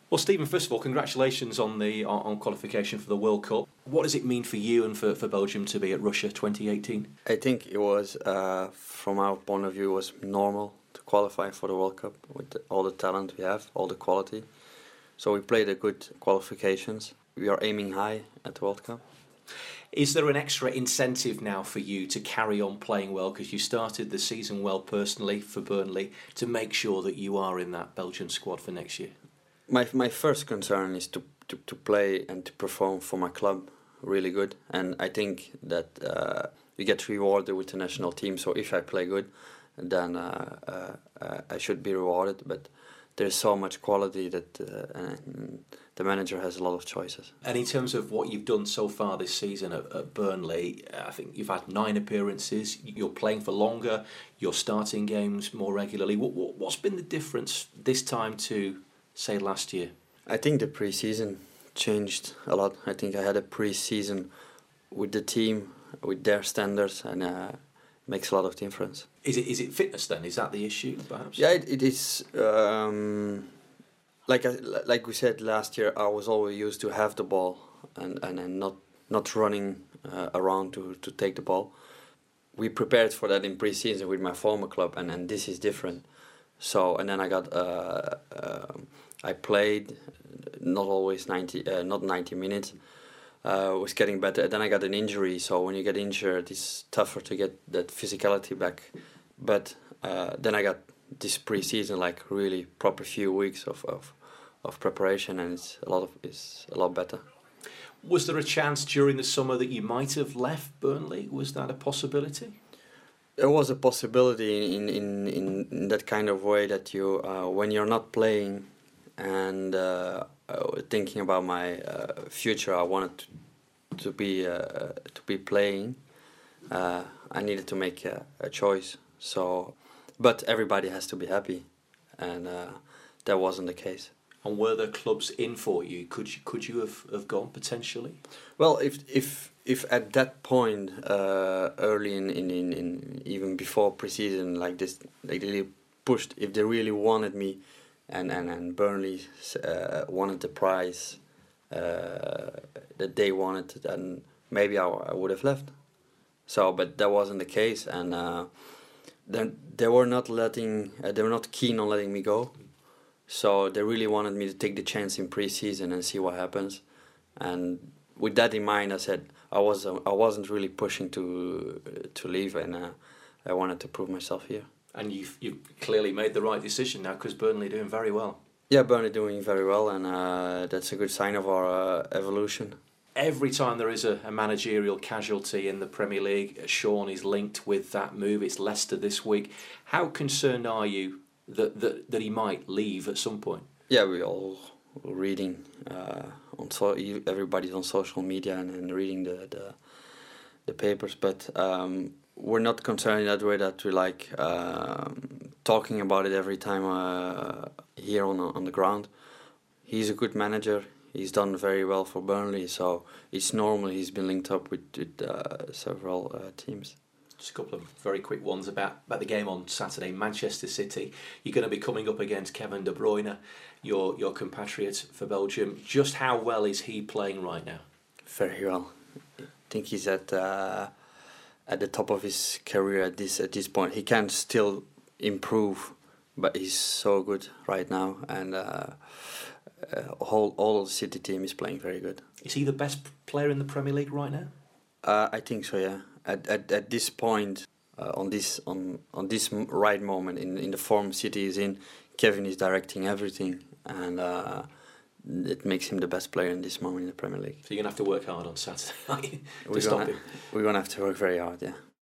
Well, Stephen, first of all, congratulations on the on qualification for the World Cup. What does it mean for you and for Belgium to be at Russia 2018? I think it was, from our point of view, it was normal to qualify for the World Cup with all the talent we have, all the quality. So we played a good qualifications. We are aiming high at the World Cup. Is there an extra incentive now for you to carry on playing well, because you started the season well personally for Burnley, to make sure that you are in that Belgian squad for next year? My first concern is to play and to perform for my club really good, and I think that we get rewarded with the national team. So if I play good, then I should be rewarded. But there's so much quality that the manager has a lot of choices. And in terms of what you've done so far this season at Burnley, I think you've had 9 appearances. You're playing for longer. You're starting games more regularly. What's been the difference this time to, say, last year? I think the pre-season changed a lot. I think I had a pre-season with the team, with their standards, and makes a lot of difference. Is it fitness then? Is that the issue, perhaps? Yeah, it is. Like we said last year, I was always used to have the ball and not running around to take the ball. We prepared for that in pre-season with my former club, and this is different. So, and then I played not always 90 minutes. Was getting better. Then I got an injury, so when you get injured, it's tougher to get that physicality back. But then I got this pre-season, like really proper few weeks of preparation, and it's a lot better. Was there a chance during the summer that you might have left Burnley? Was that a possibility? There was a possibility in that kind of way that you when you're not playing and thinking about my future, I wanted to be playing. I needed to make a choice. So, but everybody has to be happy, and that wasn't the case. And were there clubs in for you? Could you have gone potentially? Well, if at that point, early in even before preseason, like this, like they pushed, if they really wanted me, and Burnley wanted the prize that they wanted, then maybe I would have left. So, but that wasn't the case, and then they were not keen on letting me go. So they really wanted me to take the chance in pre-season and see what happens. And with that in mind, I said I wasn't really pushing to leave, and I wanted to prove myself here. And you've clearly made the right decision now, because Burnley are doing very well. Yeah, Burnley doing very well, and that's a good sign of our evolution. Every time there is a managerial casualty in the Premier League, Sean is linked with that move. It's Leicester this week. How concerned are you that he might leave at some point? Yeah, we all reading everybody's on social media and reading the papers, but we're not concerned in that way that we like talking about it every time here on the ground. He's a good manager. He's done very well for Burnley, so it's normal. He's been linked up with several teams. Just a couple of very quick ones about the game on Saturday. Manchester City, you're going to be coming up against Kevin De Bruyne, your compatriot for Belgium. Just how well is he playing right now? Very well. I think he's at the top of his career at this point. He can still improve, but he's so good right now, and all of the City team is playing very good. Is he the best player in the Premier League right now? I think so. Yeah. At this point, on this right moment in the form City is in, Kevin is directing everything, and it makes him the best player in this moment in the Premier League. So you're gonna have to work hard on Saturday to stop him. We're gonna have to work very hard. Yeah.